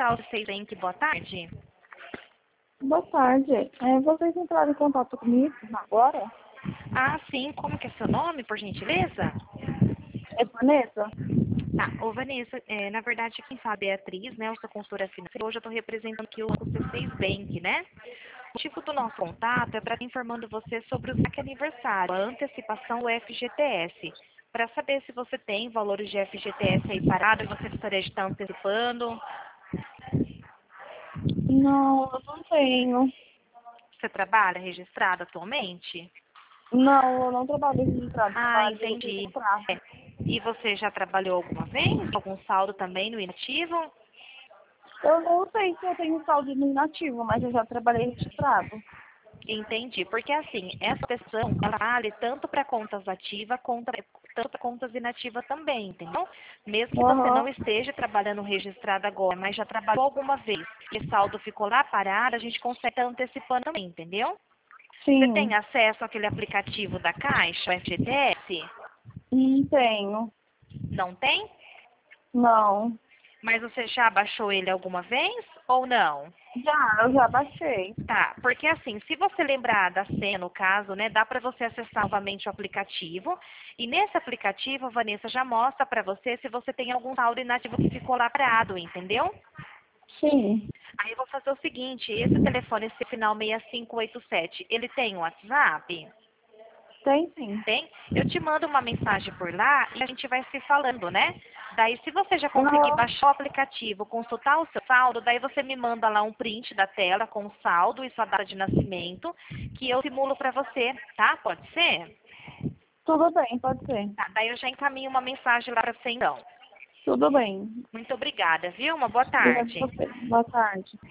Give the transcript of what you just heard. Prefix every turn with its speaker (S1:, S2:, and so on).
S1: Social do Bank, boa tarde.
S2: Boa tarde. Vocês entraram em contato comigo agora?
S1: Ah, sim, como que é seu nome, por gentileza?
S2: É Vanessa?
S1: Tá, ô Vanessa, na verdade quem sabe é a Beatriz, né? Eu sou consultora financeira, hoje eu estou representando aqui o C6 Bank, né? O motivo do nosso contato é para estar informando você sobre o saque aniversário, a antecipação do FGTS. Para saber se você tem valores de FGTS aí parado e você gostaria de estar antecipando.
S2: Não, eu não tenho.
S1: Você trabalha registrado atualmente?
S2: Não, eu não trabalho registrado,
S1: Ah,
S2: trabalho em
S1: entendi.
S2: contrato.
S1: É. E você já trabalhou alguma vez? Algum saldo também no inativo?
S2: Eu não sei se eu tenho saldo no inativo, mas eu já trabalhei registrado.
S1: Entendi. Porque assim, essa questão ela vale tanto para contas ativas tanto para contas inativas também, entendeu? Mesmo que você não
S2: Aham,
S1: esteja trabalhando registrado agora, mas já trabalhou alguma vez e o saldo ficou lá parado, a gente consegue estar antecipando também, entendeu? Você tem
S2: sim.
S1: acesso àquele aplicativo da Caixa, o FGTS?
S2: Não tenho.
S1: Não tem?
S2: Não.
S1: Mas você já baixou ele alguma vez ou não?
S2: Eu já baixei.
S1: Tá, porque assim, se você lembrar da senha, no caso, né, dá para você acessar novamente o aplicativo. E nesse aplicativo, Vanessa, já mostra para você se você tem algum saldo inativo que ficou lá parado, entendeu?
S2: Sim.
S1: Aí eu vou fazer o seguinte, esse telefone, esse final 6587, ele tem um WhatsApp?
S2: Tem sim.
S1: Tem? Eu te mando uma mensagem por lá e a gente vai se falando, né? Daí, se você já conseguir
S2: Aham.
S1: baixar o aplicativo, consultar o seu saldo, daí você me manda lá um print da tela com o saldo e sua data de nascimento, que eu simulo para você, tá? Pode ser?
S2: Tudo bem, pode ser.
S1: Tá, daí eu já encaminho uma mensagem lá para você então.
S2: Tudo bem.
S1: Muito obrigada, viu? Uma boa
S2: Obrigada
S1: tarde.
S2: a você. Boa tarde.